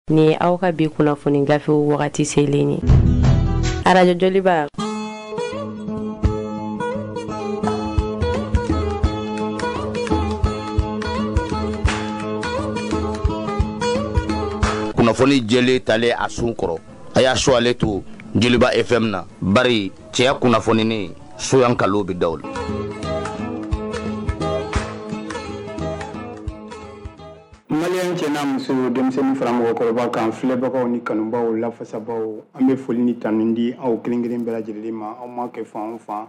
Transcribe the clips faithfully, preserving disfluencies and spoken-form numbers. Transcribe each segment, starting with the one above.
ni aw ka bi kunnafoni gafe wagati selen ye arajo joliba kunnafoni jeli tale a sun kɔrɔ a y'a so ale to Joliba F M na bari cɛya kunnafoni ni soyan kalo bi dawl Malian cɛna muso denmisɛnnin fara mɔgɔkɔrɔba kan filɛbagaw ni kanubaw lafasabaw an bɛ foli ni tanu di aw kelen kelen bɛɛ lajɛlen ma aw ma kɛ fan o fan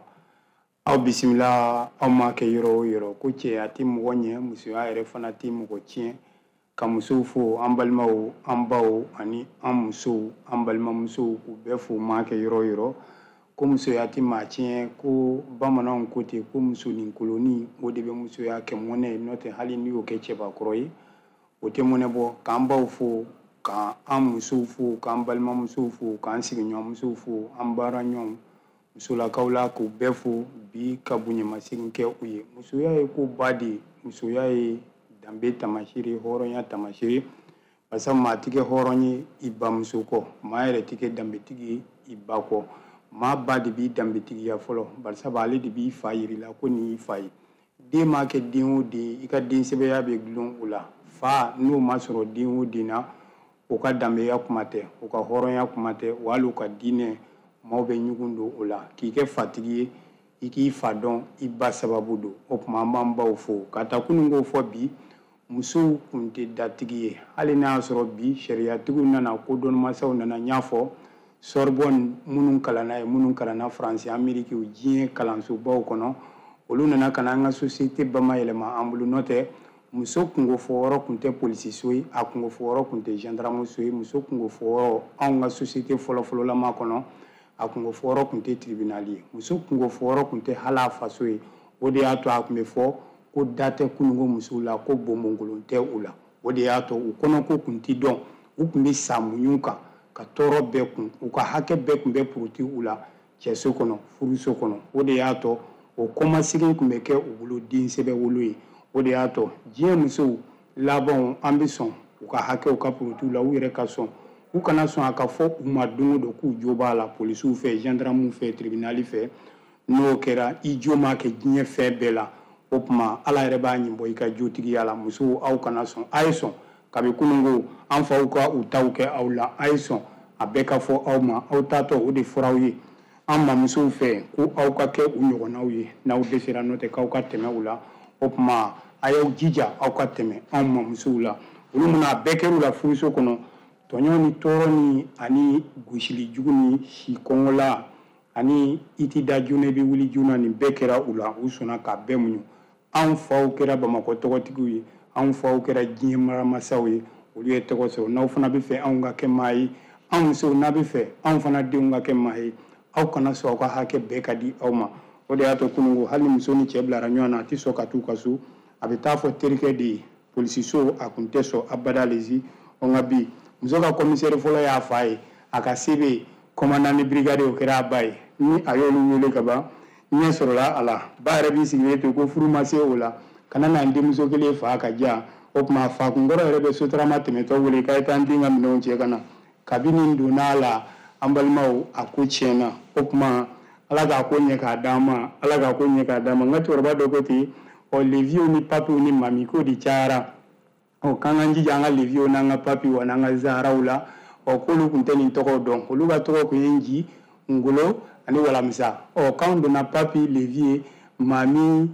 aw bisimila aw ma kɛ yɔrɔ o yɔrɔ ko cɛya tɛ mɔgɔ ɲɛ musoya yɛrɛ fana tɛ mɔgɔ tiɲɛ ka musow fo an balimaw an baw ani an musow an balimamusow k'u bɛɛ fo ma kɛ yɔrɔ o yɔrɔ ko musoya tɛ maa tiɲɛ ko bamananw ko ten ko muso ni koloni o de bɛ musoya kɛ mɔnɛ n'o tɛ hali n'i y'o kɛ cɛbakɔrɔ ye o tɛ mɔnɛ bɔ k'an baw fo k'an musow fo k'an balimamusow fo k'an sigiɲɔgɔnmusow fo an baaraɲɔgɔnw musolakaw la k'u bɛɛ fo bi ka bonyamasegin kɛ u ye musoya ye ko ba de musoya ye danbe tamasiri hɔrɔnya tamasiri basa maa tɛ kɛ hɔrɔn ye i bamuso kɔ maa yɛrɛ tɛ kɛ danbetigi ye i ba kɔ maa ba de b'i danbetigiya fɔlɔ barisa ale de b'i fa yirila ko nin y'i fa ye den m'a kɛ den o den i ka den sɛbɛya bɛ gulon o la fa n'o ma sɔrɔ den o den na o ka danbeya kuma tɛ o ka hɔrɔnya kuma tɛ wa hali o ka diinɛ maaw bɛ ɲugun don o la k'i kɛ fatigi ye i k'i fa dɔn i ba sababu don o tuma an b'an baw fo ka taa kunun k'o fɔ bi musow kun tɛ datigi ye hali n'a y'a sɔrɔ bi sariyatigiw nana kodɔnmasaw nana n y'a fɔ Sorbonne minnu kalanna ye minnu kalanna Faransi Ameriki o diɲɛ kalansobaw kɔnɔ olu nana ka na an ka société bamayɛlɛma an bolo n'o tɛ muso kungo fɔyɔrɔ kun tɛ polisiso ye a kungo fɔyɔrɔ kun tɛ gendarmeso ye muso kungo fɔyɔrɔ anw ka société fɔlɔfɔlɔlama kɔnɔ a kungo fɔyɔrɔ kun tɛ tribunal ye muso kungo fɔyɔrɔ kun tɛ hali a faso ye o de y'a to a kun bɛ fɔ ko da tɛ kunungo musow la ko bonbonkolon tɛ u la o de y'a to u kɔnɔ ko kun tɛ dɔn u kun bɛ sa muɲu kan ka tɔɔrɔ bɛɛ kun u ka hakɛ bɛɛ kun bɛ puruti u la cɛso kɔnɔ furuso kɔnɔ o de y'a to o kɔmasegin kun bɛ kɛ u bolo den sɛbɛ wolo ye o de y'a to diɲɛ musow labanw an bɛ sɔn u ka hakɛw ka puruti u la u yɛrɛ ka sɔn u kana sɔn a ka fɔ u ma don o don k'u jo b'a la polisiw fɛ gendarmew fɛ tribunal fɛ n'o kɛra i jo ma kɛ diɲɛ fɛn bɛɛ la o tuma ala yɛrɛ b'a ɲinbɔ i ka jotigiya la musow aw kana sɔn a ye sɔn kabi kunungo an faw ka u taw kɛ aw la a ye sɔn a bɛɛ ka fɔ aw ma aw taatɔ o de fɔra aw ye an mamusow fɛ ko aw ka kɛ u ɲɔgɔnnaw ye n'aw dɛsɛra n'o tɛ k'aw ka tɛmɛ u la o tuma a y'aw jija aw ka tɛmɛ an mamusow la olu mana a bɛɛ kɛr'u la furuso kɔnɔ tɔɲɔ ni tɔɔrɔ ni ani gosili jugu ni si kɔngɔla ani i ti da joona i bɛ wuli joona nin bɛɛ kɛra u la u sɔnna k'a bɛɛ muɲu anw faw kɛra bamakɔ tɔgɔtigiw ye anw faw kɛra diɲɛ maramasaw ye olu ye tɔgɔ sɔrɔ n'aw fana bɛ fɛ anw ka kɛ maa ye anw musow n'a bɛ fɛ anw fana denw ka kɛ maa ye aw kana sɔn aw ka hakɛ bɛɛ ka di aw ma o de y'a to kunungo hali muso ni cɛ bilara ɲɔgɔn na a tɛ sɔn ka t'u ka so a bɛ taa fɔ terikɛ de ye polisiso a kun tɛ sɔn abada lezi o nka bi muso ka commissaire fɔlɔ y'a fa ye a ka se bɛ commandant de brigade o kɛra a ba ye ni a y'olu wele ka ban ɲɛ sɔrɔla a la ba yɛrɛ b'i sigilen to ko furu ma se o la kana na n denmuso kelen fa ka diya o tuma fa kunkɔrɔ yɛrɛ bɛ sotarama tɛmɛtɔ wele k'a ye taa n den ka minɛnw cɛ ka na kabini n donna a la an balimaw a ko tiɲɛna o tuma ala k'a ko ɲɛ k'a d'an ma ala k'a ko ɲɛ k'a d'an ma n ka cɛkɔrɔba dɔ ko ten ɔ leviw ni papiw ni mami ko de cayara ɔ k'an k'an jija an ka leviw n'an ka papiw wa n'an ka zaharaw la ɔ k'olu tun tɛ nin tɔgɔw dɔn olu ka tɔgɔ kun ye nji ngolo ani walamisa ɔ k'anw donna papi levi ye mami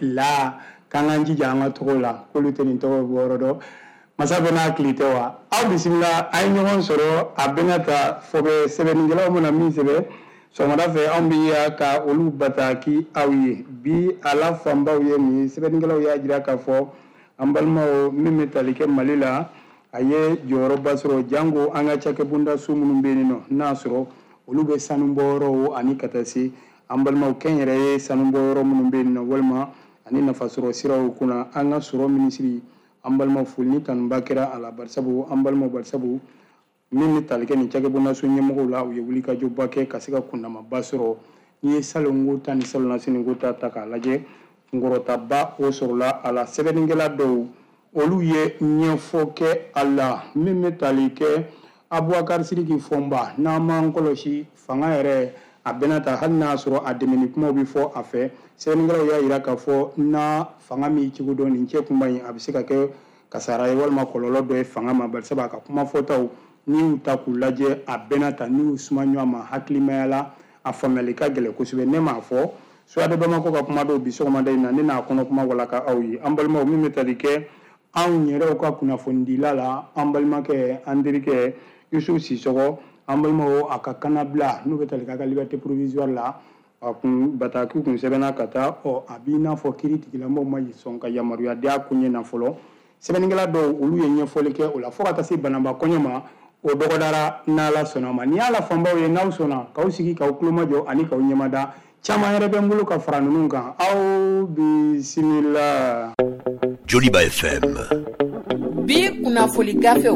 la k'an k'an jija an ka tɔgɔw la k'olu tɛ nin tɔgɔ bɔ yɔrɔ dɔn masa bɛɛ n'a hakili tɛ wa aw bisimila a ye ɲɔgɔn sɔrɔ a bɛɛ ka ta fɔ bɛ sɛbɛnnikɛlaw mana min sɛbɛn sɔgɔmada fɛ anw bɛ ya ka olu bataki aw ye bi ala fanbaw ye nin ye sɛbɛnnikɛlaw y'a jira k'a fɔ an balimaw min bɛ tali kɛ mali la a ye jɔyɔrɔba sɔrɔ jango an ka cakɛbonda so minnu bɛ yen nɔ n'a sɔrɔ olu bɛ sanubɔyɔrɔw ani ka taa se an balimaw kɛnyɛrɛ ye sanubɔyɔrɔ minnu bɛ yen nɔ walima ani nafasɔrɔ siraw kunna an ka sɔrɔ minisiri an balimaw foli ni tanuba kɛra a la barisabu an balimaw barisabu min bɛ tali kɛ nin cakɛbonda so ɲɛmɔgɔw la u ye wulikajɔba kɛ ka se ka kundamaba sɔrɔ n'i ye salongo ta ni salonna siniko ta ta k'a lajɛ kunkɔrɔtaba o sɔrɔla a la sɛbɛnnikɛla dɔw olu ye ɲɛfɔ kɛ a la min bɛ tali kɛ Abubakar Sidiki Fɔnba n'an m'an kɔlɔsi fanga yɛrɛ a bɛna ta hali n'a sɔrɔ a dɛmɛni kumaw bɛ fɔ a fɛ sɛbɛnnikɛlaw y'a jira k'a fɔ na fanga min cogo dɔn nin cɛ kunba in a bɛ se ka kɛ kasara ye walima kɔlɔlɔ dɔ ye fanga ma bari sabu a ka kuma fɔtaw n'i y'u ta k'u lajɛ a bɛna ta n'i y'u suma ɲɔgɔn ma hakilimaya la a faamuyali ka gɛlɛn kosɛbɛ ne m'a fɔ Suwade Bamako ka kuma dɔw bi sɔgɔmada in na ne n'a kɔnɔ kuma walaka aw ye an balimaw min bɛ tali kɛ anw yɛrɛw ka kunnafonidila la an balimakɛ an terikɛ Yusufu Sisɔkɔ an balimaw a ka kanabila n'u bɛ tali k'a ka liberté provisoire la a kun bataki kun sɛbɛnna ka taa ɔ a b'i n'a fɔ kiiri tigilamɔgɔw ma sɔn ka yamaruya di a kun ɲɛ na fɔlɔ sɛbɛnnikɛla dɔw olu ye ɲɛfɔli kɛ o la fo ka taa se bananba kɔɲɔ ma o dɔgɔdara n'Ala sɔnna ma ni Ala fanbaw ye n'aw sɔnna k'aw sigi k'aw kulomajɔ ani k'aw ɲɛmada caman yɛrɛ bɛ n bolo ka fara ninnu kan aw bisimila. Joliba F M. Bi kunnafoni gafew.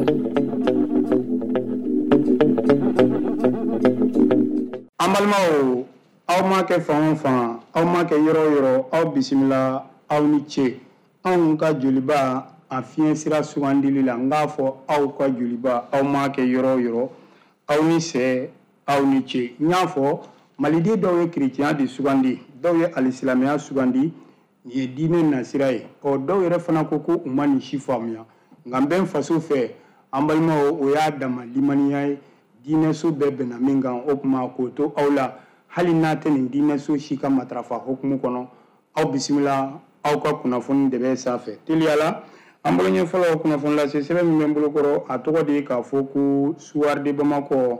An balimaw aw ma kɛ fan o fan aw ma kɛ yɔrɔ o yɔrɔ aw bisimila aw ni ce anw ka joliba a fiɲɛ sira sugandili la n k'a fɔ aw ka joliba aw ma kɛ yɔrɔ o yɔrɔ aw ni sɛ aw ni ce n y'a fɔ maliden dɔw ye kerecɛnya de sugandi dɔw ye alisilamɛya sugandi nin ye diinɛ nasira ye ɔ dɔw yɛrɛ fana ko ko u ma nin si faamuya nka n bɛ n faso fɛ an balimaw o y'a dama limaniya ye diinɛso bɛɛ bɛnna min kan o tuma k'o to aw la hali n'a tɛ nin diinɛso si ka matarafa hukumu kɔnɔ aw bisimila aw ka kunnafoni de bɛ sanfɛ teliyala an bolo ɲɛfɔlɔ kunnafoni lase sɛbɛn min bɛ n bolo kɔrɔ a tɔgɔ de ye k'a fɔ ko Suwade Bamakɔ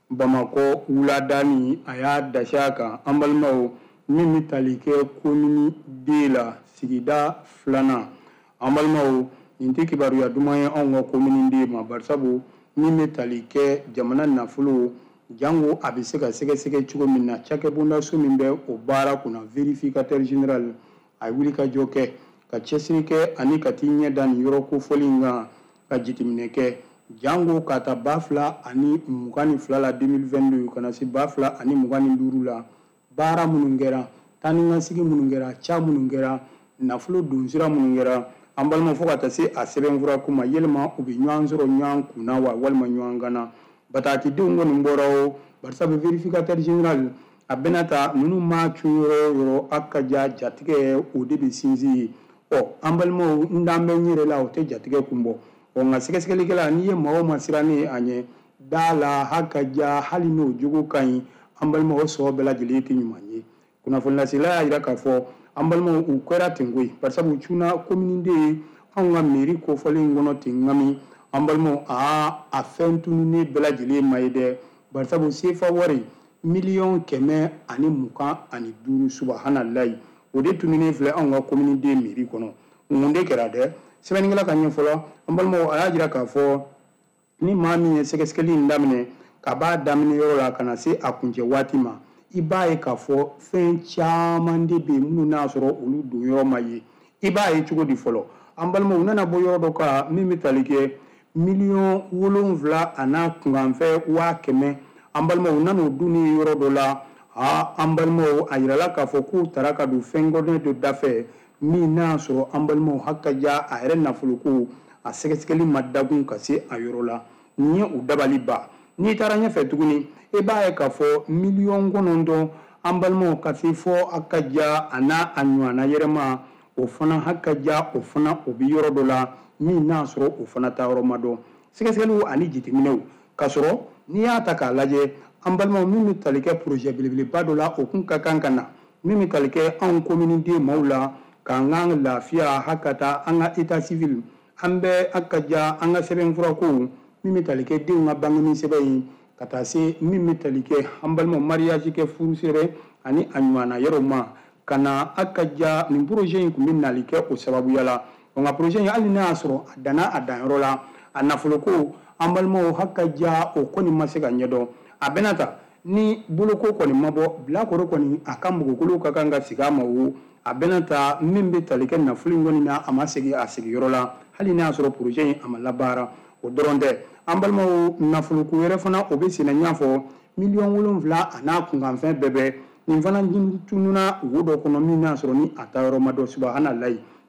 Bamakɔ wulada ni a y'a dasi a kan an balimaw min bɛ tali kɛ komini D la sigida filanan an balimaw nin tɛ kibaruya duman ye anw ka komini D ma bari sabu min bɛ tali kɛ jamana nafolo jango a bɛ se ka sɛgɛsɛgɛ cogo min na cakɛbondaso min bɛ o baara kunna vérificateur général a ye wuli ka jɔ kɛ ka cɛsiri kɛ ani ka t'i ɲɛ da nin yɔrɔ kofɔli in kan ka jateminɛ kɛ jango ka taa ba fila ani mugan ni fila la deux mille vingt-deux ka na se ba fila ani mugan ni duuru la baara minnu kɛra taa ni ka sigi minnu kɛra ca minnu kɛra nafolo don sira minnu kɛra an balimaw fo ka taa se a sɛbɛnfura ko ma yɛlɛma u bɛ ɲɔgɔn sɔrɔ ɲɔgɔn kunna wa walima ɲɔgɔn gana batakidenw kɔni bɔra o barisa bɛ vérificateur général a bɛna ta ninnu maa cun yɔrɔ o yɔrɔ a ka ja jatigɛ o de bɛ sinsin ye ɔ an balimaw n d'an bɛ n yɛrɛ la o tɛ jatigɛ kun bɔ ɔ nka sɛgɛsɛgɛlikɛla n'i ye maa o maa sirannen a ɲɛ da la ha ka ja hali n'o jogo ka ɲi an balimaw o sɔrɔ bɛɛ lajɛlen tɛ ɲuman ye kunnafoni lasela y'a jira k'a fɔ an balimaw u kɛra ten koyi barisa u cunna komini de ye anw ka mairie kofɔlen in kɔnɔ ten ŋami an balimaw a a fɛn tununnen bɛɛ lajɛlen ma ye dɛ barisa sefa wari miliyɔn kɛmɛ ani mugan ani duuru subahanallahi o de tununnen filɛ anw ka komini de mairie kɔnɔ mun de kɛra dɛ sɛbɛnnikɛla ka ɲɛfɔla an balimaw a y'a jira k'a fɔ ni maa min ye sɛgɛsɛgɛli in daminɛ ka b'a daminɛ yɔrɔ la ka na se a kuncɛ waati ma i b'a ye k'a fɔ fɛn caman de bɛ yen minnu n'a sɔrɔ olu don yɔrɔ ma ye i b'a ye cogo di fɔlɔ an balimaw u nana bɔ yɔrɔ dɔ kan min bɛ tali kɛ miliyɔn wolonwula a n'a kunkanfɛ waa kɛmɛ an balimaw u nana o dunni yɔrɔ dɔ la aa an balimaw a yirala k'a fɔ k'u taara ka don fɛn gɔdɔn dɔ dafɛ min n'a sɔrɔ an balimaw hakili ka ja a yɛrɛ nafoloko a sɛgɛsɛgɛli ma dagun ka se a yɔrɔ la nin ye u dabali ba n'i taara ɲɛfɛ tuguni e b'a ye k'a fɔ miliyɔn kɔnɔntɔn an balimaw ka se fɔ a ka ja a n'a a ɲɔgɔnna yɛrɛma o fana hakili ka ja o fana o bɛ yɔrɔ dɔ la min n'a sɔrɔ o fana ta yɔrɔ ma dɔn sɛgɛsɛgɛliw ani jateminɛw k'a sɔrɔ n'i y'a ta k'a lajɛ an balimaw min bɛ tali kɛ projet belebeleba dɔ la o kun ka kan ka na min bɛ tali kɛ anw komini den maaw la k'an ka lafiya hakili ka taa an ka état civil an bɛ a ka ja an ka sɛbɛnfura kow min bɛ tali kɛ denw ka bangeni sɛbɛn ye ka taa se min bɛ tali kɛ an balimaw mariage kɛ furusɛbɛn ani a ɲɔgɔnna yɔrɔ ma ka na a ka ja nin projet in tun bɛ nali kɛ o sababuya la nka projet in hali n'a y'a sɔrɔ a danna a danyɔrɔ la a nafoloko an balimaw hakili ka ja o kɔni ma se ka ɲɛdɔn a bɛna ta ni boloko kɔni ma bɔ bilakoro kɔni a ka mɔgɔkolo ka kan ka sigi a ma o a bɛna ta min bɛ tali kɛ nafolo in kɔni na a ma segin a sigiyɔrɔ la hali n'a y'a sɔrɔ projet in a ma labaara o dɔrɔn tɛ an balimaw nafoloko wɛrɛ fana o bɛ senna ɲ'a fɔ miliyɔn wolonwula a n'a kunkanfɛn bɛɛ bɛ nin fana tununna wo dɔ kɔnɔ min n'a sɔrɔ ni a ta yɔrɔ ma dɔn subahanallahi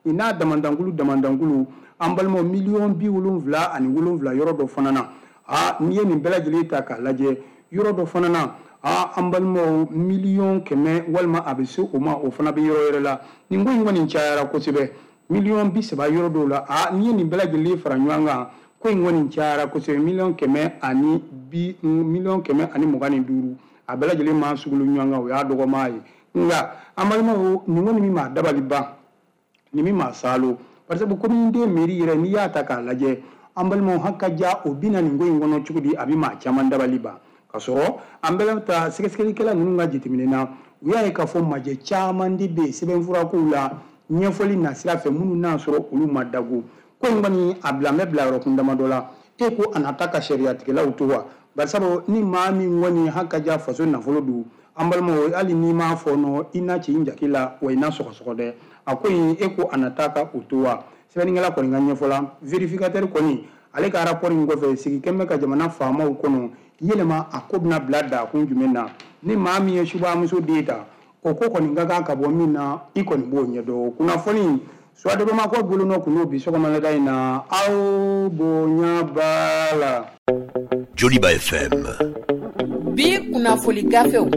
ina damandangulu damandangulu an balima miliyɔn bi wolonwula ani wolonwula yɔrɔ dɔ fana na a n'i ye nin bɛɛ lajɛlen ta k'a lajɛ yɔrɔ dɔ fana na a an balimaw miliyɔn kɛmɛ walima a bɛ se o ma o fana bɛ yɔrɔ yɛrɛ la nin ko in kɔni cayara kosɛbɛ miliyɔn bi saba yɔrɔ dɔw la a n'i ye nin bɛɛ lajɛlen fara ɲɔgɔn kan ko in kɔni cayara kosɛbɛ miliyɔn kɛmɛ ani bi miliyɔn kɛmɛ ani mugan ni duuru a bɛɛ lajɛlen ma sugulu ɲɔgɔn kan o y'a dɔgɔma ye nka an balimaw nin kɔni min ma dabali ban nin min ma salo parce que komi den miiri yɛrɛ n'i y'a ta k'a lajɛ an balimaw hakaja o bina nin ko in kɔnɔ cogo di a bɛ maa caman dabali ban ka sɔrɔ an bɛɛ ta sɛgɛsɛgɛlikɛla ninnu ka jateminɛ na u y'a ye k'a fɔ majɛ caman de bɛ yen sɛbɛnfurakow la ɲɛfɔli nasira fɛ minnu n'a sɔrɔ olu ma dago ko in kɔni a bila an bɛ bila yɔrɔ kun damadɔ la e ko a na ta ka sariyatigɛlaw to wa barisabu ni maa min kɔni hakaja faso nafolo don an balimaw hali n'i m'a fɔ nɔ i na ci i jaki la wa i na sɔgɔsɔgɔ dɛ a ko in e ko a na ta ka o to wa sɛbɛnnikɛla kɔni ka ɲɛfɔ la verificateur kɔni ale ka rapport in kɔfɛ sigi kɛmɛ ka jamana faamaw kɔnɔ yɛlɛma a ko bɛna bila dakun jumɛn na ni maa min ye subamuso den ta o ko kɔni ka kan ka bɔ min na i kɔni b'o ɲɛdɔn kunnafoni suwadɛbɛmakɔ bolonɔ kun y'o bi sɔgɔmada in na aw bonya b'a la. Joliba F M. Bi kunnafoni gafew.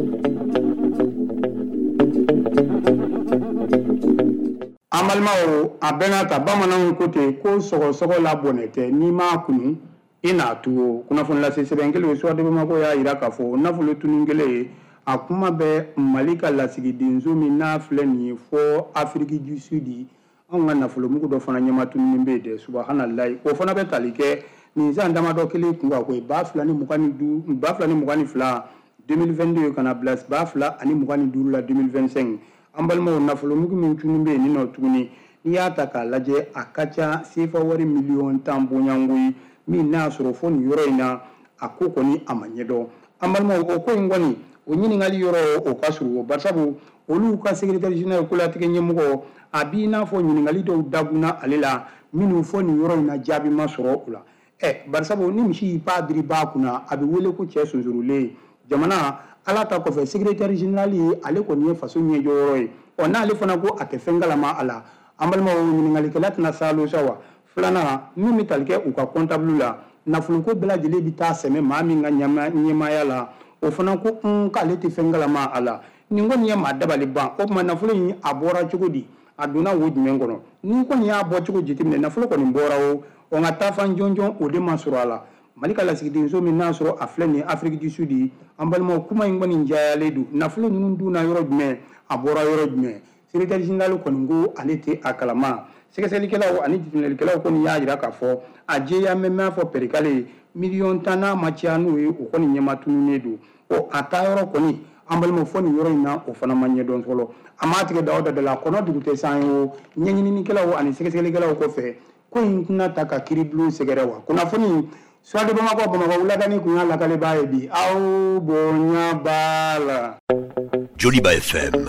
an balimaw a bɛɛ n'a ta bamananw ko ten ko sɔgɔsɔgɔ la bɔnɛ tɛ n'i m'a kunu i n'a tuwo kunnafoni lase sɛbɛn kelen suwadɛbɛmakɔ y'a jira k'a fɔ nafolo tunun kelen ye a kuma bɛ mali ka lasigidenso min n'a filɛ nin ye fɔ afiriki du sud anw ka nafolomugu dɔ fana ɲɛmatununin bɛ yen dɛ subahanallahi o fana bɛ tali kɛ nin san damadɔ kelen kun kan ko ye ba fila ni mugan ni du ba fila ni mugan ni fila deux mille vingt-deux kana bila ba fila ani mugan ni duuru la deux mille vingt-cinq an balimaw nafolomugu min tunun bɛ yen nin nɔ tuguni n'i y'a ta k'a lajɛ a ka ca sefa wari miliyɔn tan bɔɲanko ye min n'a sɔrɔ fo nin yɔrɔ in na a ko kɔni a ma ɲɛdɔn an balimaw o ko in kɔni o ɲininkali yɔrɔ o ka surun barisabu olu ka secrétaire général kolatigɛ ɲɛmɔgɔ a b'i n'a fɔ ɲininkali dɔw dagunna ale la minnu fɔ nin yɔrɔ in na jaabi ma sɔrɔ o la ɛ barisabu ni misi y'i pan biri b'a kunna a bɛ wele ko cɛ sunsurulen jamana ala ta kɔfɛ secrétaire général ye ale kɔni ye faso ɲɛjɔyɔrɔ ye ɔ n'ale fana ko a tɛ fɛn kalama a la an balimaw ɲininkalikɛla tɛna salo sa wa filanan min bɛ tali kɛ u ka comptable la nafoloko bɛɛ lajɛlen bɛ taa sɛmɛ maa min ka ɲɛmaaya la o fana ko un k'ale tɛ fɛn kalama a la nin kɔni ye maa dabali ban o tuma nafolo in a bɔra cogo di a donna wo jumɛn kɔnɔ ni kɔni y'a bɔ cogo jateminɛ nafolo kɔni bɔra o o nka taafan jɔnjɔn o de ma sɔrɔ a la mali ka lasigidenso min n'a sɔrɔ a filɛ nin ye afiriki du sud an balimaw kuma in kɔni jayalen don nafolo ninnu dunna yɔrɔ jumɛn a bɔra yɔrɔ jumɛn secrétaire général kɔni ko ale tɛ a kalama sɛgɛsɛgɛlikɛlaw ani jateminɛlikɛlaw kɔni y'a jira k'a fɔ a jɛya mɛn mɛn fɔ perikale miliyɔn tan n'a ma caya n'o ye o kɔni ɲɛmatununnen don ɔ a taa yɔrɔ kɔni an balimaw fɔ nin yɔrɔ in na o fana ma ɲɛdɔn fɔlɔ a m'a tigɛ da o da la kɔnɔ dugu tɛ san ye o ɲɛɲininikɛlaw ani sɛgɛsɛgɛlikɛlaw kɔfɛ ko in tɛna ta ka kiiribulon sɛgɛrɛ wa kunnafoni suwadu bamakɔ bamakɔ wuladani kun y'a lakale b'a ye bi aw bonya b'a la. Joliba F M.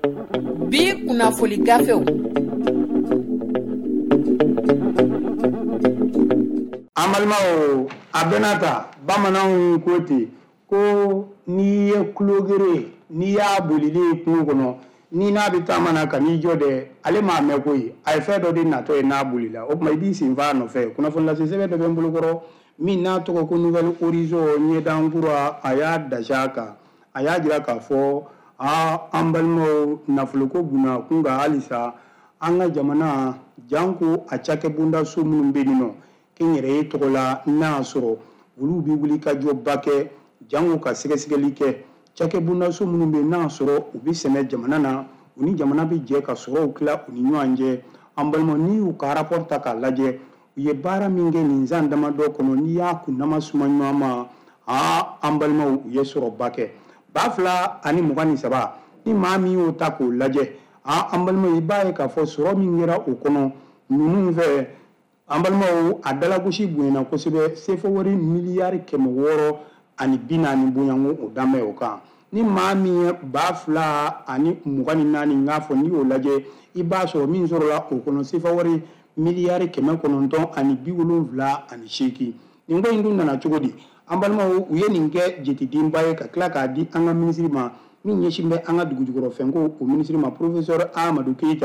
Bi kunnafoni gafew. an balimaw a bɛɛ n'a ta bamananw ko ten ko n'i ye kulogere n'i y'a bolilen kungo kɔnɔ ni n'a bɛ taama na ka n'i jɔ dɛ ale m'a mɛn koyi a ye fɛn dɔ de natɔ ye n'a bolila o tuma i b'i sen fa a nɔfɛ kunnafoni lase sɛbɛn dɔ bɛ n bolokɔrɔ min n'a tɔgɔ ko nouvelle horizon ɲɛdan kura a y'a dasi a kan a y'a jira k'a fɔ aa an balimaw nafoloko bunna kun kan halisa an ka jamana janko a cakɛbonda so minnu bɛ yen nɔ k'en yɛrɛ ye tɔgɔ la n'a sɔrɔ olu bɛ wuli ka jɔba kɛ janko ka sɛgɛsɛgɛli kɛ cakɛbonda so minnu bɛ yen n'a sɔrɔ u bɛ sɛnɛ jamana na u ni jamana bɛ jɛ ka sɔrɔw tila u ni ɲɔgɔn cɛ an balimaw n'i y'u ka rapport ta k'a lajɛ u ye baara min kɛ nin san damadɔ kɔnɔ n'i y'a kunnama suma ɲɔgɔn ma aa an balimaw u ye sɔrɔba kɛ ba fila ani mugan ni saba ni maa min y'o ta k'o lajɛ aa an balimaw i b'a ye k'a fɔ sɔrɔ min kɛra o kɔnɔ ninnu fɛ an balimaw a dalagosi bonyana kosɛbɛ sefa wari miliyari kɛmɛ wɔɔrɔ ani bi naani bonyanko o danbɛ o kan ni maa min ye ba fila ani mugan ni naani n k'a fɔ n'i y'o lajɛ i b'a sɔrɔ min sɔrɔla o kɔnɔ sefa wari miliyari kɛmɛ kɔnɔntɔn ani bi wolonwula ani seegin nin ko in dun nana cogo di an balimaw u ye nin kɛ jetidenba ye ka tila k'a di an ka minisiri ma min ɲɛsin bɛ an ka dugujukɔrɔ fɛnko o minisiri ma professeur Amadou Keita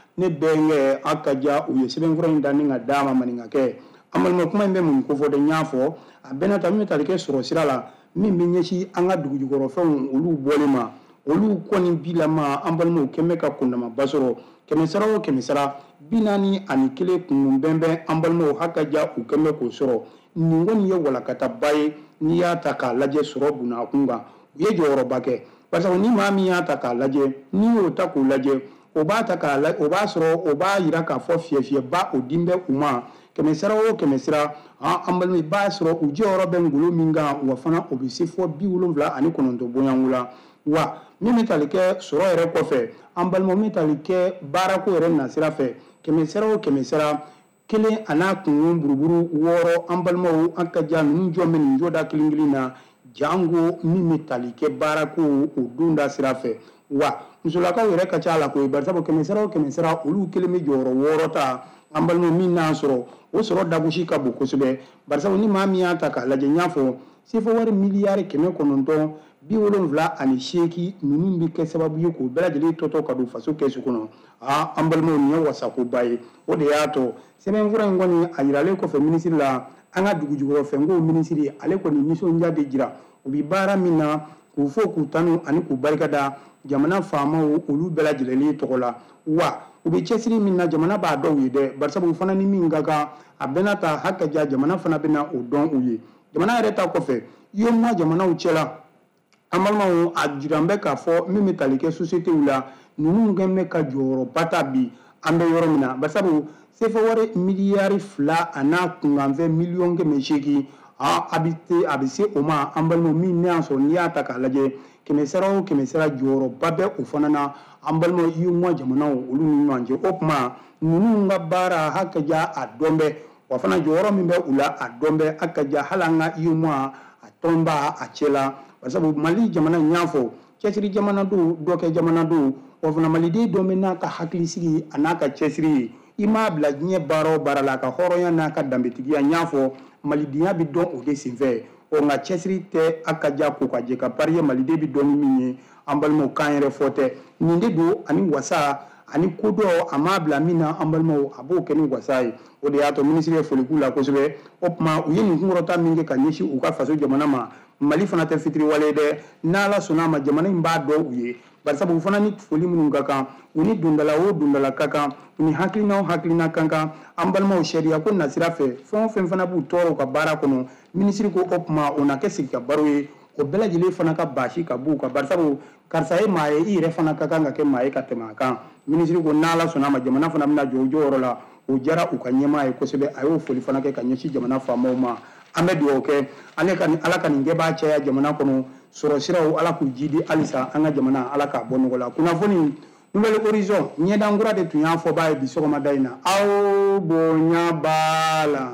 ne benge akaja u ye sɛbɛnfura in da ni ka d'a ma maninka kɛ an balima kuma in bɛ mun ko fɔ de ɲ'a fɔ a bɛna ta min bɛ tali kɛ sɔrɔ sira la min bɛ ɲɛsin an ka dugujukɔrɔfɛnw olu bɔli ma olu kɔni bilama an balimaw kɛmɛ ka kundamaba sɔrɔ kɛmɛ sara o kɛmɛ sara bi naani ani kelen kunun bɛnbɛn an balimaw hakaja u kɛmɛ k'o sɔrɔ nin kɔni ye walakataba ye n'i y'a ta k'a lajɛ sɔrɔ bunna kun kan u ye jɔyɔrɔba kɛ parce que ni maa min y'a ta k'a lajɛ n'i y'o ta k'o lajɛ o b'a ta k'a lajɛ o b'a sɔrɔ o b'a yira k'a fɔ fiyɛ fiyɛba o din bɛ u ma kɛmɛ sara o kɛmɛ sara an balima i b'a sɔrɔ u jɔyɔrɔ bɛ ngolo min kan wa fana o bɛ se fɔ bi wolonwula ani kɔnɔntɔn bonyanko la wa min bɛ tali kɛ sɔrɔ yɛrɛ kɔfɛ an balima min tali kɛ baarako yɛrɛ nasira fɛ kɛmɛ sara o kɛmɛ sara kelen a n'a kunun buruburu wɔɔrɔ an balimaw an ka ja ninnu jɔ bɛ nin jɔda kelen kelen na jango min bɛ tali kɛ baarako o don da sira fɛ wa musolakaw yɛrɛ ka ca a la koyi bari sabu kɛmɛ sara o kɛmɛ sara olu kelen bɛ jɔyɔrɔ wɔɔrɔ ta an balimaw min n'a sɔrɔ o sɔrɔ dagosi ka bon kosɛbɛ bari sabu ni maa min y'a ta k'a lajɛ n y'a fɔ sefo wari miliyari kɛmɛ kɔnɔntɔn bi wolonwula ani seegin ninnu bɛ kɛ sababu ye k'o bɛɛ lajɛlen tɔtɔ ka don faso kɛsu kɔnɔ aa an balimaw nin ye wasakoba ye o de y'a to sɛbɛnfura in kɔni a yiralen kɔfɛ minisiri la an ka dugujukɔrɔfɛnko minisiri ale kɔni nisɔndiya de jira u bɛ baara min na k'u fo k'u tanu ani k'u barikada jamana faamaw olu bɛɛ lajɛlen tɔgɔ la wa u bɛ cɛsiri min na jamana b'a dɔn u ye dɛ bari sabu fana ni min ka kan a bɛna ta hakaja jamana fana bɛna o dɔn u ye jamana yɛrɛ ta kɔfɛ yoma jamanaw cɛla an balimaw a jiran bɛ k'a fɔ min bɛ tali kɛ sociétéw la ninnu kɛn bɛ ka jɔyɔrɔba ta bi an bɛ yɔrɔ min na bari sabu sefa wari miliyari fila a n'a kunkanfɛ miliyɔn kɛmɛ seegin a bɛ se a bɛ se o ma an balimaw min ne y'a sɔrɔ n'i y'a ta k'a lajɛ kɛmɛ sara o kɛmɛ sara jɔyɔrɔba bɛ o fana na an balimaw yoma jamanaw olu ni ɲɔgɔn cɛ o tuma ninnu ka baara hakaja a dɔn bɛ wa fana jɔyɔrɔ min bɛ u la a dɔn bɛ hakaja hali an ka yoma a tɔnba a cɛ la bari sabu mali jamana in y'a fɔ cɛsiri jamana don dɔ kɛ jamana don wa fana maliden dɔ bɛ n'a ka hakilisigi a n'a ka cɛsiri ye i m'a bila diɲɛ baara o baara la a ka hɔrɔnya n'a ka danbetigiya n y'a fɔ malidenya bɛ dɔn o de senfɛ o nka cɛsiri tɛ a ka ja ko ka jɛ ka pari ye maliden bɛ dɔn ni min ye an balimaw kan yɛrɛ fɔ tɛ nin de don ani wasa ani kodɔn a m'a bila min na an balimaw a b'o kɛ ni wasa ye o de y'a to minisiri ye foli k'u la kosɛbɛ o tuma u ye nin kunkɔrɔta min kɛ ka ɲɛsin u ka faso jamana ma mali fana tɛ fitiriwale dɛ n'ala sɔnna a ma jamana in b'a dɔn u ye bari sabu u fana ni foli minnu ka kan u ni dondala o dondala ka kan u ni hakilina o hakilina ka kan an balimaw sariya ko nasira fɛ fɛn o fɛn fana b'u tɔɔrɔ u ka baara kɔnɔ minisiri ko o tuma o na kɛ sigi ka baro ye o bɛɛ lajɛlen fana ka baasi ka b'u kan bari sabu karisa ye maa ye i yɛrɛ fana ka kan ka kɛ maa ye ka tɛmɛ a kan minisiri ko n'ala sɔnna a ma jamana fana bɛna jɔ o jɔyɔrɔ la o diyara u ka ɲɛmaa ye kosɛbɛ a y'o foli fana kɛ ka ɲɛsin jamana faamaw ma an bɛ dugawu kɛ ale ka ala ka nin kɛ b'a caya jamana kɔnɔ sɔrɔ siraw ala k'u jidi halisa an ka jamana ala k'a bɔ nɔgɔ la kunnafoni nouvelle horizon ɲɛdan kura de tun y'a fɔ b'a ye bi sɔgɔmada in na aw bonya b'a la.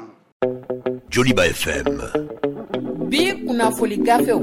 Joliba F M. bi kunnafoni gafew.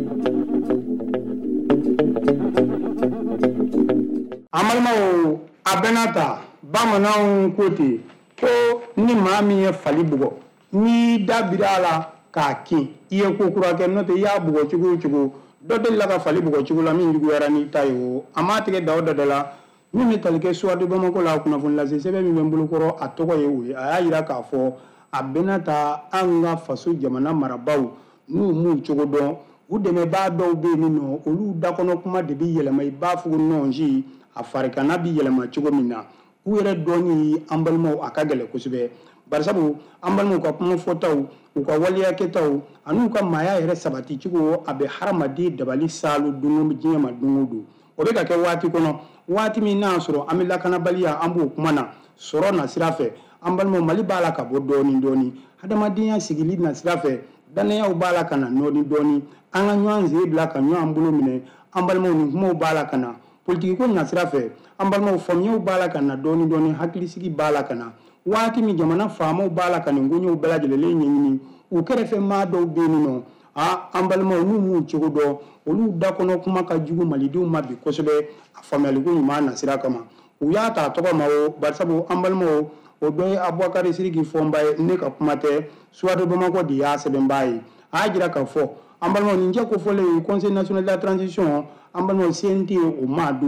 an balimaw a bɛna ta bamananw ko ten ko ni maa min ye fali bugɔ n'i da bira a la k'a kin i ye ko kura kɛ n'o tɛ i y'a bugɔ cogo o cogo dɔ delila ka fali bugɔ cogo la min juguyara n'i ta ye o a m'a tigɛ da o da de la min bɛ tali kɛ suwadi bamako la kunnafoni lase sɛbɛn min bɛ n bolo kɔrɔ a tɔgɔ ye o ye a y'a jira k'a fɔ a bɛna ta an ka faso jamana marabaw n'u m'u cogo dɔn u dɛmɛbaa dɔw bɛ yen nɔ olu dakɔnɔ kuma de bɛ yɛlɛma i b'a fɔ ko nɔnsi a farikana bɛ yɛlɛma cogo min na u yɛrɛ dɔnni an balimaw a ka gɛlɛn kosɛbɛ bari sabu an balimaw ka kuma fɔtaw u ka waleya kɛtaw ani u ka maaya yɛrɛ sabati cogo a bɛ hadamaden dabali salo don diɲɛ ma don o don o bɛ ka kɛ waati kɔnɔ waati min n'a sɔrɔ an bɛ lakanabaliya an b'o kuma na sɔrɔ na sira fɛ an balimaw mali b'a la ka bɔ dɔɔni dɔɔni hadamadenya sigili na sira fɛ danayaw b'a la ka na dɔɔni dɔɔni an ka ɲɔgɔn sen bila ka ɲɔgɔn bolo minɛ an balimaw nin kumaw b'a la ka na politiki ko na sira fɛ an balimaw faamuyaw b'a la ka na dɔɔni dɔɔni hakilisigi b'a la ka na waati min jamana faamaw b'a la ka nin koɲɛw bɛɛ lajɛlen ɲɛɲini u kɛrɛfɛ maa dɔw bɛ yen nɔ a an balimaw n'u m'u cogo dɔn olu dakɔnɔ kuma ka jugu malidenw ma bi kosɛbɛ a faamuyaliko ɲuman nasira kama u y'a ta tɔgɔ ma o bari sabu an balimaw o dɔ ye abubakari siriki fɔnba ye ne ka kuma tɛ suwado bamakɔ de y'a sɛbɛnbaa ye a y'a jira k'a fɔ an balimaw nin jɛ kofɔlen conseil national de la transition an balimaw C N T o maa don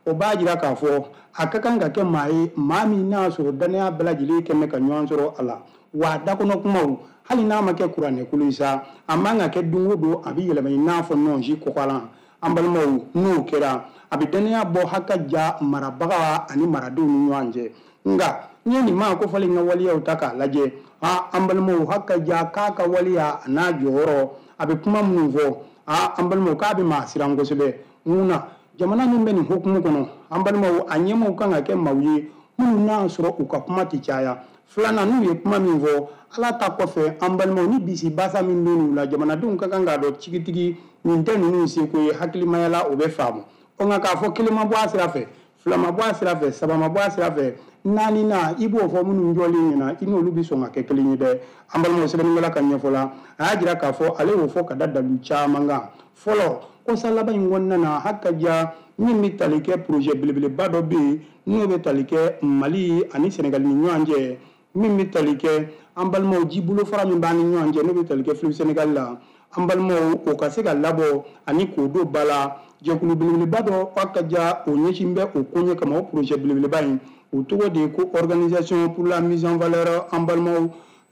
o b'a jira k'a fɔ a ka kan ka kɛ maa ye maa min n'a sɔrɔ danaya bɛɛ lajɛlen kɛmɛ ka ɲɔgɔn sɔrɔ a la wa dakɔnɔ kumaw hali n'a ma kɛ kuranɛkulu ye sa a man ka kɛ don o don a bɛ yɛlɛma i n'a fɔ nɔnsi kɔkɔlan an balimaw n'o kɛra a bɛ danaya bɔ haka ja marabaga ani maradenw ni ɲɔgɔn cɛ nka n ye nin maa kofɔli n ka waleyaw ta k'a lajɛ ha an balimaw haka ja k'a ka waleya a n'a jɔyɔrɔ a bɛ kuma minnu fɔ ha an balimaw k'a bɛ maa siran kosɛbɛ mun na jamana min bɛ nin hukumu kɔnɔ an balimaw a ɲɛmaaw kan ka kɛ maaw ye minnu n'a sɔrɔ u ka kuma tɛ caya filanan n'u ye kuma min fɔ ala ta kɔfɛ an balimaw ni bisi basa min bɛ n'u la jamanadenw ka kan k'a dɔn tigitigi nin tɛ ninnu seko ye hakilimaya la o bɛ faamu o nka k'a fɔ kelen ma bɔ a sira fɛ fila ma bɔ a sira fɛ saba ma bɔ a sira fɛ naani na i b'o fɔ minnu jɔlen ɲɛna i n'olu bɛ sɔn ka kɛ kelen ye dɛ an balimaw sɛbɛnnikɛla ka ɲɛfɔ la a y'a jira k'a fɔ ale y'o fɔ ka da dalu caman kan fɔlɔ kosa laban in kɔnɔna na hakaja min bɛ tali kɛ projet belebeleba dɔ bɛ yen n'o bɛ tali kɛ mali ani sɛnɛgali ni ɲɔgɔn cɛ min bɛ tali kɛ an balimaw ji bolofara min b'an ni ɲɔgɔn cɛ n'o bɛ tali kɛ filimu sɛnɛgali la an balimaw o ka se ka labɔ ani k'o don ba la jɛkulu belebeleba dɔ hakaja o ɲɛsin bɛ o ko ɲɛ kama o projet belebeleba in o tɔgɔ de ye ko organisation pour la mise en valeur an balimaw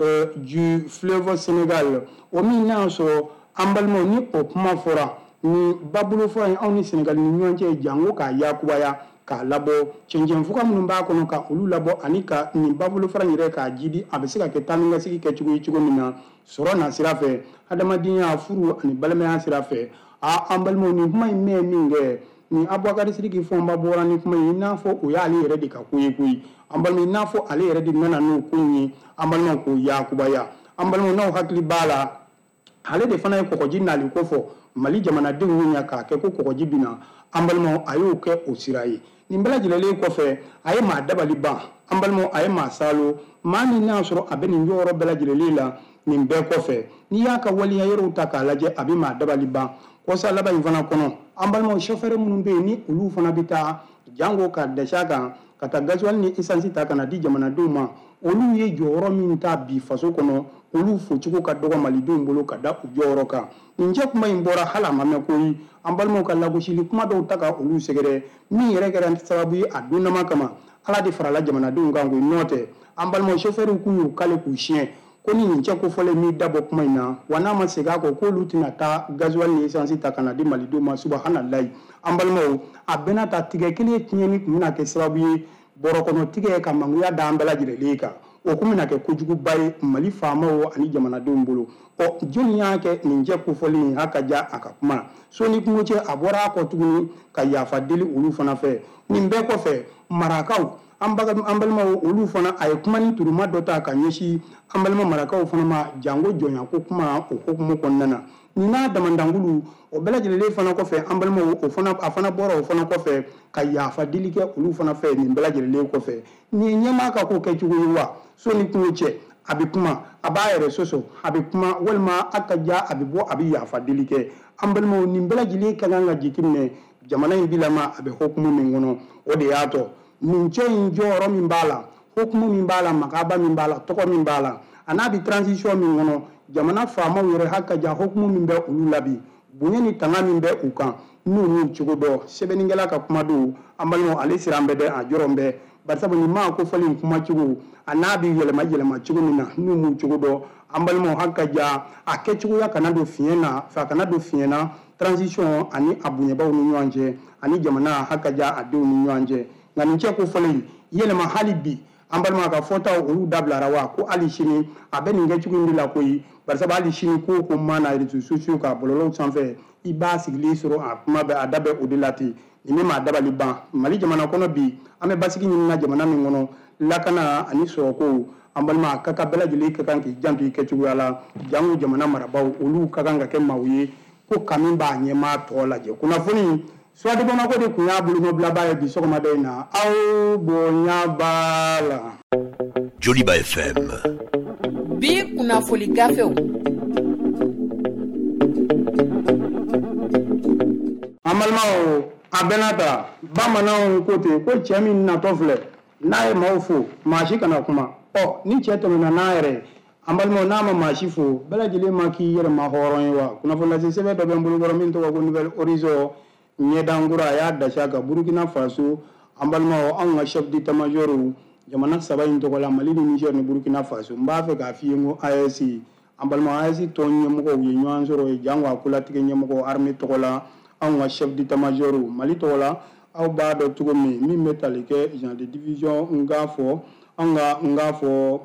du fleuve Sénégal o min n'a sɔrɔ an balimaw ni o kuma fɔra ni babolo fɔra in anw ni Sénégal ni ɲɔgɔn cɛ jango k'a yakubaya k'a labɔ cɛncɛn fuga minnu b'a kɔnɔ ka olu labɔ ani ka nin babolo fara in yɛrɛ k'a jidi a bɛ se ka kɛ taa ni ka sigi kɛ cogo ye cogo min na sɔrɔ na sira fɛ adamadenya furu ani balimaya sira fɛ a an balimaw nin kuma in mɛn min kɛ ni Abubakari Sidiki Fɔnba bɔra ni kuma in i n'a fɔ o y'ale yɛrɛ de ka ko ye koyi an balimaw i n'a fɔ ale yɛrɛ de nana n'o ko in ye an balimaw k'o yakubaya an balimaw n'aw hakili b'a la ale de fana ye kɔgɔji nali ko fɔ Mali jamanadenw ɲɛ k'a kɛ ko kɔgɔji bɛ na an balimaw a y'o kɛ o sira ye nin bɛɛ lajɛlenlen kɔfɛ a ye maa dabali ban an balimaw a ye maa salo maa min n'a sɔrɔ a bɛ nin jɔyɔrɔ bɛɛ lajɛlenlen la nin bɛɛ kɔfɛ n'i y'a ka waliya yɔrɔw ta k'a lajɛ a bɛ maa dabali ban kɔsa laban in fana kɔnɔ an balimaw chauffeur minnu bɛ yen ni olu fana bɛ taa jango ka dɛsɛ kan ka taa gasoil ni essence ta ka na di jamanadenw ma olu ye jɔyɔrɔ min ta bi faso kɔnɔ olu focogo ka dɔgɔ malidenw bolo ka da u jɔyɔrɔ kan nin cɛ kuma in bɔra hali a ma mɛn koyi an balimaw ka lagosili kuma dɔw ta ka olu sɛgɛrɛ min yɛrɛ kɛra sababu ye a donnama kama ala de farala jamanadenw kan koyi n'o tɛ an balimaw chauffeur k'u y'u kale k'u siɲɛ ko ni nin cɛ kofɔlen min dabɔ kuma in na wa n'a ma segin a kɔ k'olu tɛna taa gasoil ni essence ta ka na di malidenw ma subahanallahi an balimaw a bɛna ta tigɛ kelen tiɲɛni tun bɛna kɛ sababu ye bɔrɔ kɔnɔ tigɛ ka mangoya da an bɛɛ lajɛlen kan o kun bɛna kɛ kojuguba ye mali faamaw ani jamanadenw bolo ɔ jɔnni y'a kɛ nin cɛ kofɔlen a ka ja a ka kuma sɔɔni kungo cɛ a bɔra a kɔ tuguni ka yafa deli olu fana fɛ nin bɛɛ kɔfɛ marakaw an balimaw olu fana a ye kuma ni turuma dɔ ta ka ɲɛsin an balima marakaw fana ma jango jɔnya ko kuma o hukumu kɔnɔna na nin n'a damandangulu o bɛɛ lajɛlenlen fana kɔfɛ an balimaw o fana a fana bɔra o fana kɔfɛ ka yafa deli kɛ olu fana fɛ nin bɛɛ lajɛlenlen kɔfɛ nin ɲɛmaa ka k'o kɛ cogo ye wa sɔɔni kungo cɛ a bɛ kuma a b'a yɛrɛ sɔsɔ a bɛ kuma walima a ka ja a bɛ bɔ a bɛ yafa deli kɛ an balimaw nin bɛɛ lajɛlen ka kan ka jateminɛ jamana in bilama a bɛ hukumu min kɔnɔ o de y'a tɔ nin cɛ in jɔyɔrɔ min b'a la hukumu min b'a la makaba min b'a la tɔgɔ min b'a la a n'a bɛ transition min kɔnɔ jamana faamaw yɛrɛ ha ka ja hukumu min bɛ olu la bi bonya ni tanga min bɛ u kan n'u n'u cogo dɔn sɛbɛnnikɛla ka kuma don an balimaw ale sira an bɛ dɛ a jɔrɔ bɛ barisabu nin maa ko fɔli kuma cogo a n'a bɛ yɛlɛma yɛlɛma cogo min na n'u n'u cogo dɔn an balimaw ha ka ja a kɛcogoya kana don fiɲɛ na fɛ a kana don fiɲɛ na transition ani a bonyabaw ni ɲɔgɔn cɛ ani jamana ha ka ja a denw ni ɲɔgɔn cɛ nka nin cɛ ko fɔlen yɛlɛma hali bi an balima ka fɔtaw olu dabilara wa ko hali sini a bɛ nin kɛ cogo in de la koyi barisabu hali sini ko ko mana réseaux sociaux ka bɔlɔlɔw sanfɛ i b'a sigilen sɔrɔ a kuma bɛ a da bɛ o de la ten nin bɛ maa dabali ban mali jamana kɔnɔ bi an bɛ basigi ɲinina jamana min kɔnɔ lakana ani sɔrɔko an balima a ka kan bɛɛ lajɛlen ka kan k'i janto i kɛcogoya la jango jamana marabaw olu ka kan ka kɛ maaw ye ko kami b'a ɲɛmaa tɔ lajɛ kunnafoni Suwadi Bamako de kun y'a bolo nɔbilaba ye bi sɔgɔmada in na aw bonya b'a la. Joliba F M. Bi kunnafoni gafew. An balimaw a bɛna ta bamananw ko ten ko cɛ min natɔ filɛ n'a ye maaw fo maa si kana kuma ɔ ni cɛ tɛmɛna n'a yɛrɛ an balimaw n'a ma maa si fo bɛɛ lajɛlen ma k'i yɛrɛ ma hɔrɔn ye wa kunnafoni lase sɛbɛn dɔ bɛ n bolokɔrɔ min tɔgɔ ko Nouvelle Horizon ɲɛdangura a y'a dasi a kan Burkina Faso an balimaw anw ka chef d'état-major jamana saba in tɔgɔ la Mali ni Niger ni Burkina Faso n b'a fɛ k'a f'i ye n ko A E S an balima A E S tɔn ɲɛmɔgɔw ye ɲɔgɔn sɔrɔ ye jango a kolatigɛ ɲɛmɔgɔ armée tɔgɔ la anw ka chef d'état-major Mali tɔgɔ la aw b'a dɔn cogo min min bɛ tali kɛ général de division n k'a fɔ an ka n k'a fɔ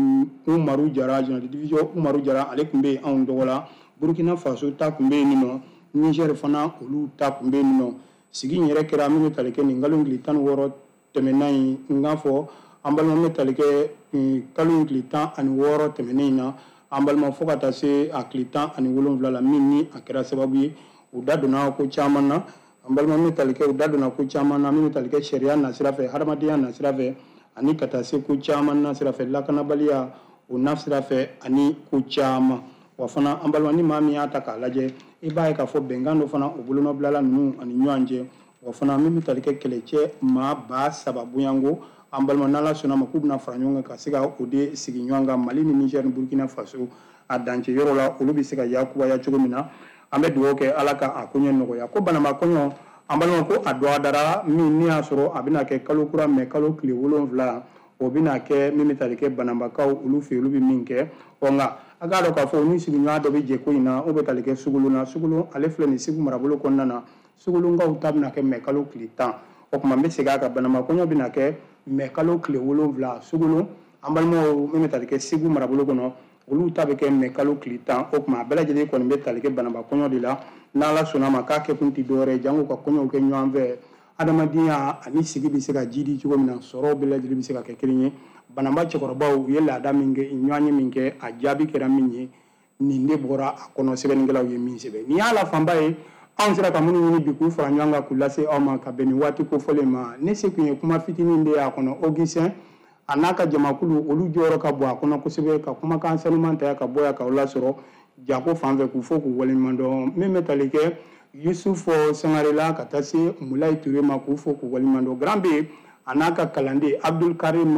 Umaru Jara général de division Umaru Jara ale tun bɛ anw tɔgɔ la Burkina Faso ta tun bɛ yen nɔ Niger fana olu ta tun bɛ yen nɔ sigi in yɛrɛ kɛra min bɛ tali kɛ nin kalo in tile tan ni wɔɔrɔ tɛmɛnan in n k'a fɔ an balima bɛ tali kɛ kalo in tile tan ani wɔɔrɔ tɛmɛnen in na an balima fo ka taa se a tile tan ani wolonwula la min ni a kɛra sababu ye u da donna ko caman na an balima bɛ tali kɛ u da donna ko caman na min bɛ tali kɛ sariya nasira fɛ hadamadenya nasira fɛ ani ka taa se ko caman nasira fɛ lakanabaliya o nasira fɛ ani ko caman wa fana an balima ni maa min y'a ta k'a lajɛ i b'a ye k'a fɔ bɛnkan dɔ fana o bolonɔbilala ninnu ani ɲɔgɔn cɛ wa fana min bɛ tali kɛ kɛlɛcɛ maa ba saba bonyanko an balima n'Ala sɔnna ma k'u bɛna fara ɲɔgɔn kan ka se ka o de sigi ɲɔgɔn kan Mali ni Niger ni Burkina Faso a dancɛ yɔrɔ la olu bɛ se ka yakubaya cogo min na an bɛ dugawu kɛ Ala ka a koɲɛ nɔgɔya ko banama kɔɲɔ an balima ko a dɔgɔdara min ni y'a sɔrɔ a bɛna kɛ kalo kura mɛ kalo tile wolonwula o bɛna kɛ min bɛ tali kɛ banabakaw olu fɛ olu bɛ min kɛ ɔ nka a k'a dɔn k'a fɔ u ni sigiɲɔgɔn dɔ bɛ jɛ ko in na o bɛ tali kɛ Sogolo na Sogolo ale filɛ nin Segu marabolo kɔnɔna na Sogolonkaw ta bɛna kɛ mɛ kalo tile tan o tuma n bɛ segin a kan banama kɔɲɔ bɛna kɛ mɛ kalo tile wolonwula Sogolo an balimaw min bɛ tali kɛ Segu marabolo kɔnɔ olu ta bɛ kɛ mɛ kalo tile tan o tuma a bɛɛ lajɛlen kɔni bɛ tali kɛ banaba kɔɲɔ de la n'Ala sɔnna ma k'a kɛ kun tɛ dɔwɛrɛ ye jango ka kɔɲɔw kɛ ɲɔgɔn fɛ adamadenya ani sigi bɛ se ka jidi cogo min na sɔrɔw bɛɛ lajɛlen bɛ se ka kɛ kelen ye banaba cɛkɔrɔbaw u ye laada min kɛ ɲɔgɔn ye min kɛ a jaabi kɛra min ye nin de bɔra a kɔnɔ sɛbɛnnikɛlaw ye min sɛbɛn nin y'a la fanba ye anw sera ka minnu ɲini bi k'u fara ɲɔgɔn kan k'u lase aw ma ka bɛn ni waati kofɔlen ma ne se kun ye kuma fitinin de ye a kɔnɔ Augustin a n'a ka jamakulu olu jɔyɔrɔ ka bon a kɔnɔ kosɛbɛ ka kumakan sanuman ta ka bɔ yan k'aw lasɔrɔ jako fan fɛ k'u fɔ k'u waleɲuman dɔn min bɛ tali kɛ Yusufu Sangarela ka taa se Mulayi Ture ma k'u fɔ k'u waleɲuman dɔn Grand B a n'a ka kalanden Abdul Karim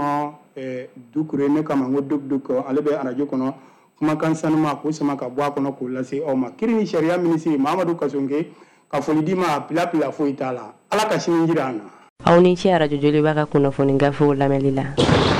Dukure ne kama n ko Duk Duk ale bɛ arajo kɔnɔ kumakan sanuma k'o sama ka bɔ a kɔnɔ k'o lase aw ma kiri ni sariya minisiri Mahamadu Kasonge ka foli d'i ma pila pila foyi t'a la Ala ka sini jira an na aw ni ce arajo Joliba ka kunnafoni gafew lamɛnli la